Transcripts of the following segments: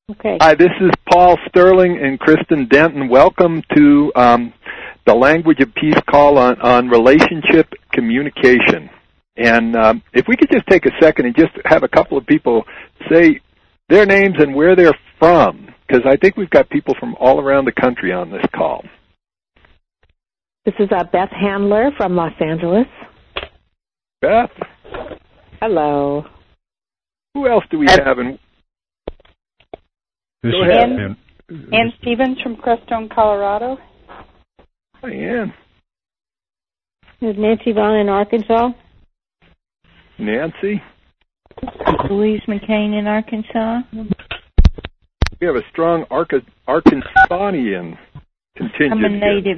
Okay. Hi, this is Paul Sterling and Kristen Denton. Welcome to the Language of Peace call on relationship communication. And if we could just take a second and just have a couple of people say their names and where they're from, because I think we've got people from all around the country on this call. This is Beth Handler from Los Angeles. Beth? Hello. Who else do we have? And This Go is ahead. Ann Stevens from Crestone, Colorado. Hi, Ann. This is Nancy Vaughn in Arkansas. Nancy. Louise McCain in Arkansas. We have a strong Arkansanian contingent. I'm a native.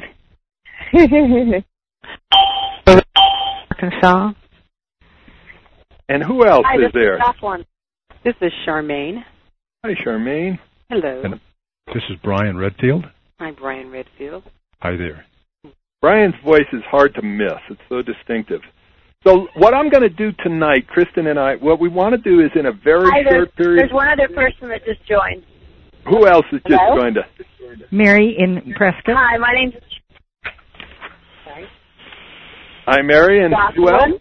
Arkansas. And who else Hi, is there? This is Charmaine. Hi, Charmaine. Hello. And this is Brian Redfield. I'm Brian Redfield. Hi there. Brian's voice is hard to miss. It's so distinctive. So what I'm going to do tonight, Kristen and I, what we want to do is in a very short period. There's one other person that just joined. Who else is just Hello? going to? Mary in Prescott. Hi, my name's Hi, Mary, and who else?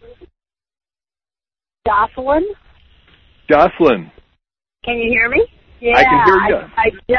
Jocelyn. Jocelyn. Can you hear me? Yeah, I can hear you.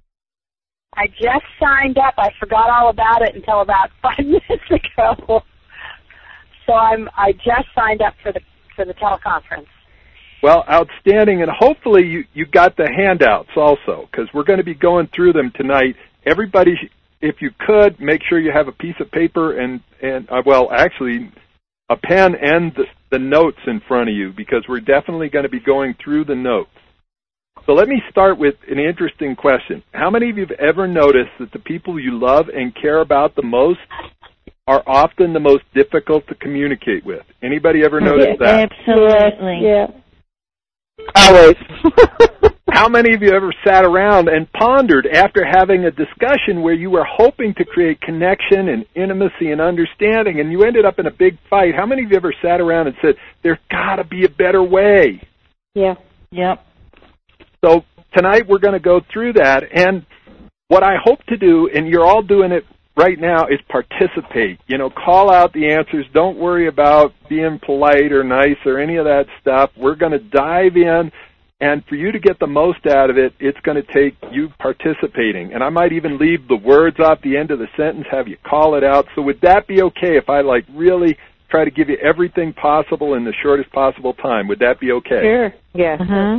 I just signed up. I forgot all about it until about 5 minutes ago. So I just signed up for the teleconference. Well, outstanding, and hopefully you got the handouts also, because we're going to be going through them tonight. Everybody, if you could, make sure you have a piece of paper and actually a pen and the notes in front of you, because we're definitely going to be going through the notes. So let me start with an interesting question. How many of you have ever noticed that the people you love and care about the most are often the most difficult to communicate with? Anybody ever notice that? Absolutely. Yeah. Always. How many of you ever sat around and pondered after having a discussion where you were hoping to create connection and intimacy and understanding, and you ended up in a big fight? How many of you ever sat around and said, there's got to be a better way? Yeah. Yep. So tonight we're going to go through that, and what I hope to do, and you're all doing it right now, is participate. Call out the answers. Don't worry about being polite or nice or any of that stuff. We're going to dive in, and for you to get the most out of it, it's going to take you participating. And I might even leave the words off the end of the sentence, have you call it out. So would that be okay if I really try to give you everything possible in the shortest possible time? Would that be okay? Sure. Yeah.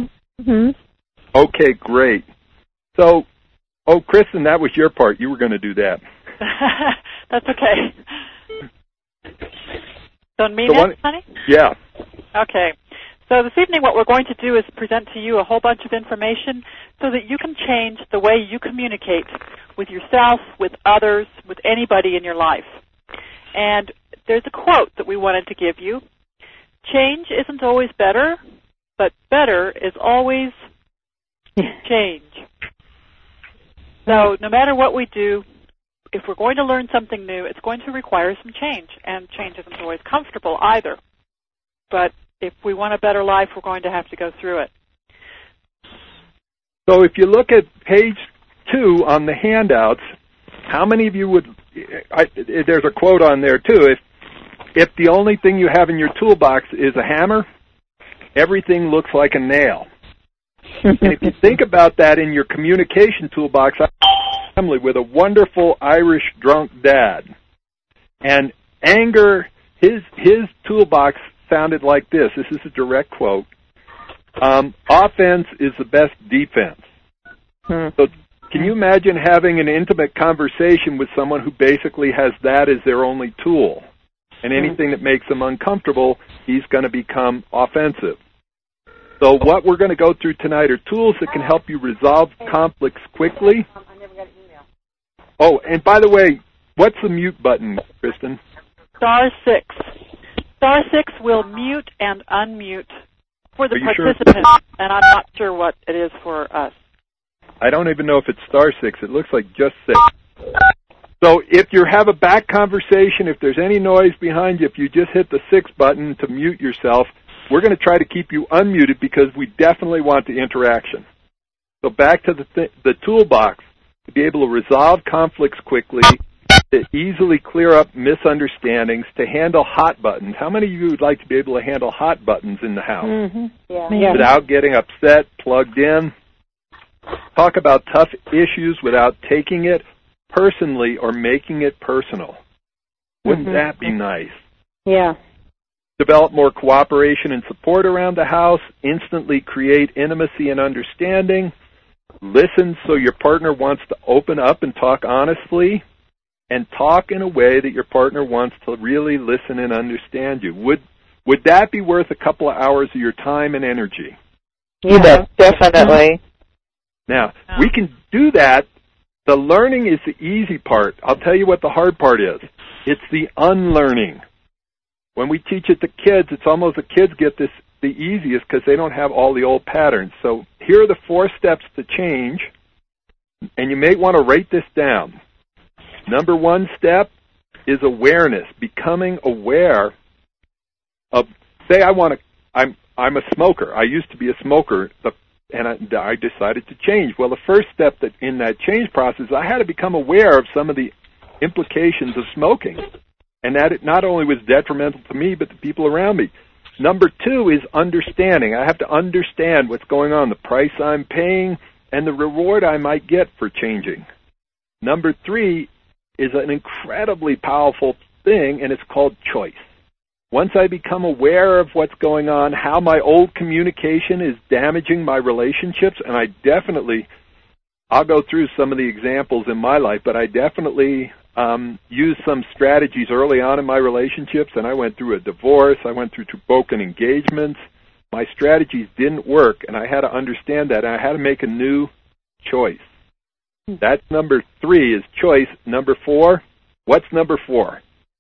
Okay, great. So, Kristen, that was your part. You were going to do that. That's okay. Don't mean it, honey? Yeah. Okay. So this evening what we're going to do is present to you a whole bunch of information so that you can change the way you communicate with yourself, with others, with anybody in your life. And there's a quote that we wanted to give you. Change isn't always better, but better is always change. So no matter what we do, if we're going to learn something new, it's going to require some change, and change isn't always comfortable either. But if we want a better life, we're going to have to go through it. So if you look at page 2 on the handouts, how many of you would, there's a quote on there too, if the only thing you have in your toolbox is a hammer, everything looks like a nail. And if you think about that in your communication toolbox, I have a family with a wonderful Irish drunk dad. And anger, his toolbox sounded like this. This is a direct quote. Offense is the best defense. So can you imagine having an intimate conversation with someone who basically has that as their only tool? And anything that makes them uncomfortable, he's going to become offensive. So what we're going to go through tonight are tools that can help you resolve conflicts quickly. I never got an email. Oh, and by the way, what's the mute button, Kristen? Star 6. Star 6 will mute and unmute for the participants, and I'm not sure what it is for us. I don't even know if it's star 6. It looks like just 6. So if you have a back conversation, if there's any noise behind you, if you just hit the 6 button to mute yourself, we're going to try to keep you unmuted because we definitely want the interaction. So back to the toolbox, to be able to resolve conflicts quickly, to easily clear up misunderstandings, to handle hot buttons. How many of you would like to be able to handle hot buttons in the house? Mm-hmm. Yeah. Without getting upset, plugged in? Talk about tough issues without taking it personally or making it personal. Wouldn't that be nice? Yeah. Develop more cooperation and support around the house, instantly create intimacy and understanding, listen so your partner wants to open up and talk honestly, and talk in a way that your partner wants to really listen and understand you. Would that be worth a couple of hours of your time and energy? Yeah, definitely. Now, we can do that. The learning is the easy part. I'll tell you what the hard part is. It's the unlearning. When we teach it to kids, it's almost the kids get this the easiest because they don't have all the old patterns. So here are the 4 steps to change, and you may want to write this down. Number 1 step is awareness, becoming aware of, say I'm a smoker. I used to be a smoker, and I decided to change. Well, the first step in that change process, I had to become aware of some of the implications of smoking, and that it not only was detrimental to me, but the people around me. Number 2 is understanding. I have to understand what's going on, the price I'm paying, and the reward I might get for changing. Number 3 is an incredibly powerful thing, and it's called choice. Once I become aware of what's going on, how my old communication is damaging my relationships, and I'll go through some of the examples in my life, but I definitely used some strategies early on in my relationships, and I went through a divorce, I went through 2 broken engagements. My strategies didn't work, and I had to understand that, and I had to make a new choice. That's number 3 is choice. Number 4, what's number 4?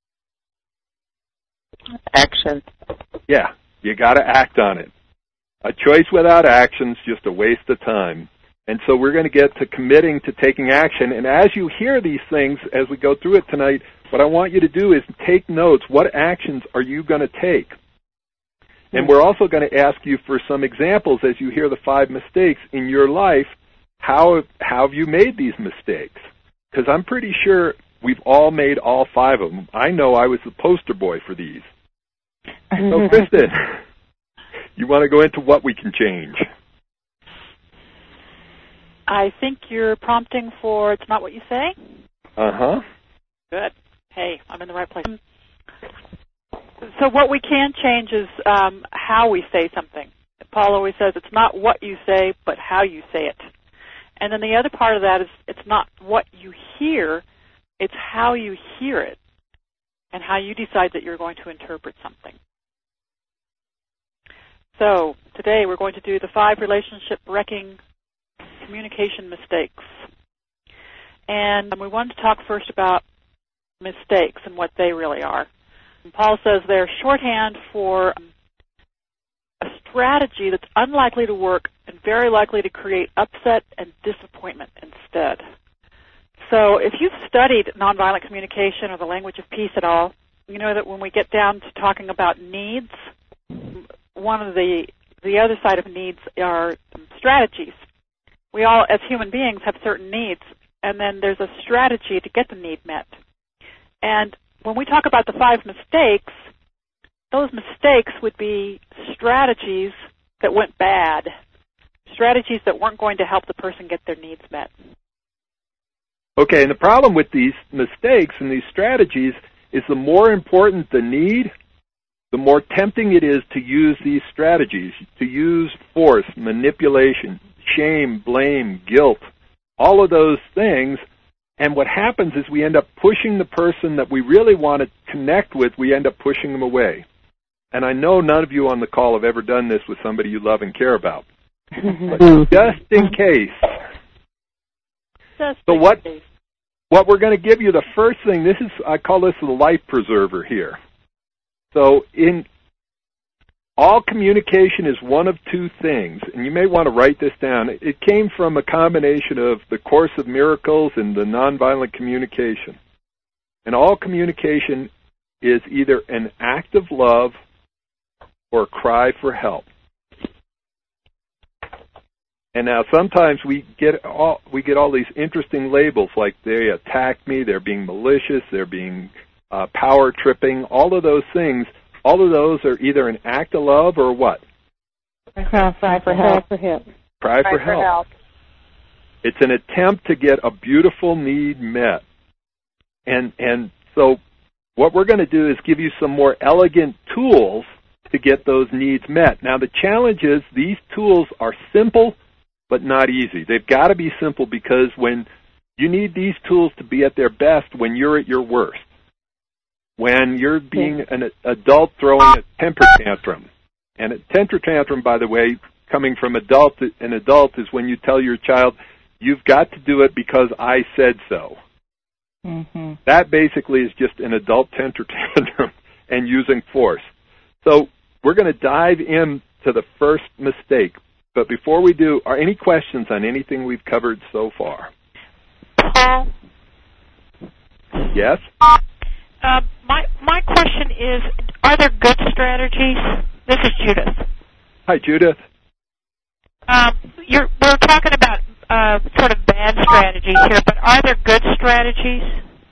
Action. Yeah, you got to act on it. A choice without action is just a waste of time. And so we're going to get to committing to taking action. And as you hear these things, as we go through it tonight, what I want you to do is take notes. What actions are you going to take? And we're also going to ask you for some examples as you hear the 5 mistakes in your life. How have you made these mistakes? Because I'm pretty sure we've all made all 5 of them. I know I was the poster boy for these. So, Kristen, you want to go into what we can change? I think you're prompting for it's not what you say. Uh-huh. Good. Hey, I'm in the right place. So what we can change is how we say something. Paul always says it's not what you say, but how you say it. And then the other part of that is it's not what you hear, it's how you hear it and how you decide that you're going to interpret something. So today we're going to do the 5 relationship-wrecking communication mistakes. And we wanted to talk first about mistakes and what they really are. And Paul says they're shorthand for a strategy that's unlikely to work and very likely to create upset and disappointment instead. So if you've studied nonviolent communication or the language of peace at all, you know that when we get down to talking about needs, one of the other side of needs are strategies. We all, as human beings, have certain needs, and then there's a strategy to get the need met. And when we talk about the 5 mistakes, those mistakes would be strategies that went bad, strategies that weren't going to help the person get their needs met. Okay, and the problem with these mistakes and these strategies is the more important the need, the more tempting it is to use these strategies, to use force, manipulation, shame, blame, guilt, all of those things. And what happens is we end up pushing the person that we really want to connect with, we end up pushing them away. And I know none of you on the call have ever done this with somebody you love and care about. But just in case. So what we're going to give you, the first thing, I call this the life preserver here. So in all communication is one of 2 things, and you may want to write this down. It came from a combination of the Course of Miracles and the nonviolent communication. And all communication is either an act of love or a cry for help. And now sometimes we get all these interesting labels, like they attacked me, they're being malicious, they're being power tripping. All of those things, all of those are either an act of love or what? Cry for help. Cry for help. It's an attempt to get a beautiful need met. And so what we're going to do is give you some more elegant tools to get those needs met. Now the challenge is these tools are simple but not easy. They've got to be simple because when you need these tools to be at their best when you're at your worst. When you're being an adult throwing a temper tantrum. And a temper tantrum, by the way, coming from an adult is when you tell your child, you've got to do it because I said so. Mm-hmm. That basically is just an adult temper tantrum and using force. So we're going to dive into the first mistake. But before we do, are any questions on anything we've covered so far? Yes? My question is, are there good strategies? This is Judith. Hi, Judith. We're talking about sort of bad strategies here, but are there good strategies?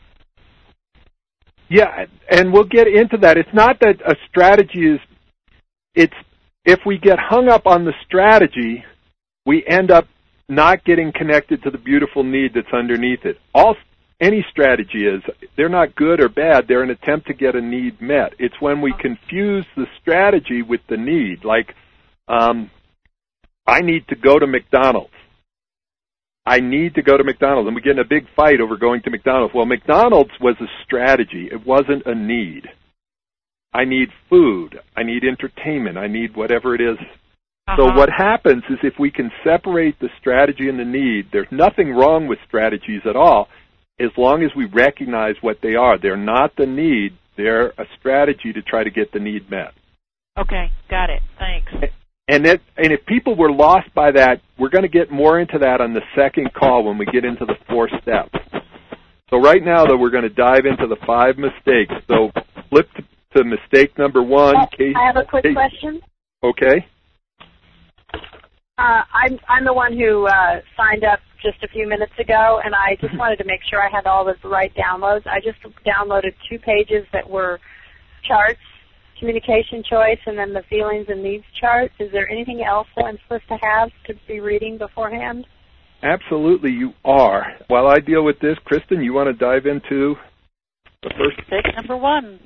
Yeah, and we'll get into that. It's not that a strategy is, it's if we get hung up on the strategy, we end up not getting connected to the beautiful need that's underneath it. Any strategy is, they're not good or bad, they're an attempt to get a need met. It's when we confuse the strategy with the need, like, I need to go to McDonald's. I need to go to McDonald's, and we get in a big fight over going to McDonald's. Well, McDonald's was a strategy. It wasn't a need. I need food. I need entertainment. I need whatever it is. So what happens is if we can separate the strategy and the need, there's nothing wrong with strategies at all, as long as we recognize what they are. They're not the need. They're a strategy to try to get the need met. Okay, got it. Thanks. And if people were lost by that, we're going to get more into that on the second call when we get into the 4 steps. So right now, though, we're going to dive into the 5 mistakes. So flip to mistake number 1. I have a quick question. Okay. I'm the one who signed up just a few minutes ago, and I just wanted to make sure I had all the right downloads. I just downloaded 2 pages that were charts, communication choice, and then the feelings and needs charts. Is there anything else that I'm supposed to have to be reading beforehand? Absolutely, you are. While I deal with this, Kristen, you want to dive into the first? Mistake number 1.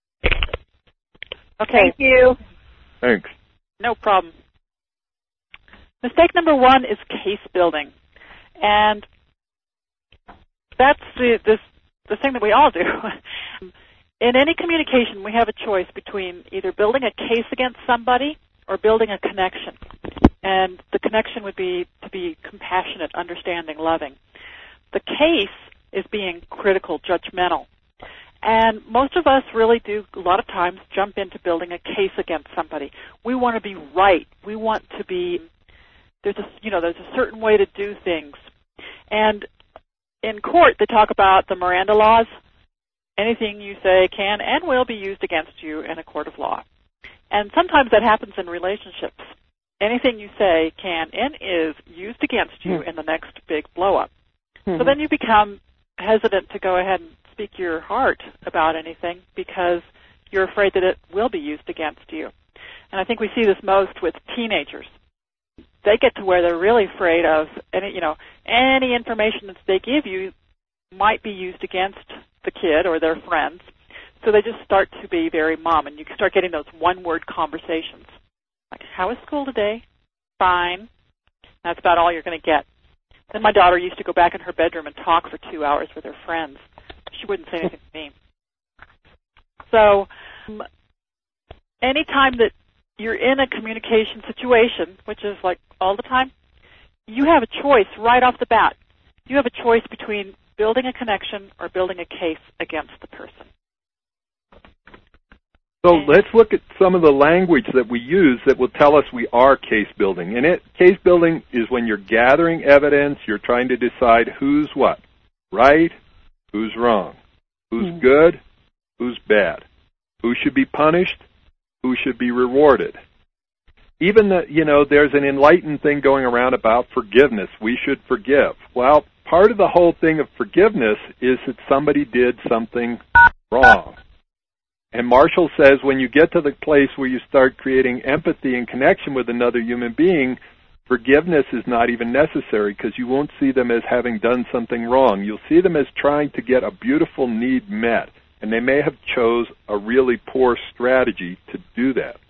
Okay. Thank you. Thanks. No problem. Mistake number 1 is case building. And that's the thing that we all do. In any communication, we have a choice between either building a case against somebody or building a connection. And the connection would be to be compassionate, understanding, loving. The case is being critical, judgmental. And most of us really do, a lot of times, jump into building a case against somebody. We want to be right. We want to be, there's a certain way to do things. And in court, they talk about the Miranda laws. Anything you say can and will be used against you in a court of law. And sometimes that happens in relationships. Anything you say can and is used against you in the next big blow-up. So then you become hesitant to go ahead and speak your heart about anything because you're afraid that it will be used against you. And I think we see this most with teenagers. They get to where they're really afraid of any information that they give you might be used against the kid or their friends. So they just start to be very mom, and you start getting those one-word conversations. Like, how was school today? Fine. That's about all you're going to get. Then my daughter used to go back in her bedroom and talk for 2 hours with her friends. She wouldn't say anything to me. So anytime that you're in a communication situation, which is like all the time, you have a choice right off the bat. You have a choice between building a connection or building a case against the person. So let's look at some of the language that we use that will tell us we are case building. And case building is when you're gathering evidence, you're trying to decide who's what, right, who's wrong, who's good, who's bad, who should be punished, who should be rewarded. even there's an enlightened thing going around about forgiveness. We should forgive. Well, part of the whole thing of forgiveness is that somebody did something wrong. And Marshall says when you get to the place where you start creating empathy and connection with another human being, forgiveness is not even necessary because you won't see them as having done something wrong. You'll see them as trying to get a beautiful need met. And they may have chose a really poor strategy to do that.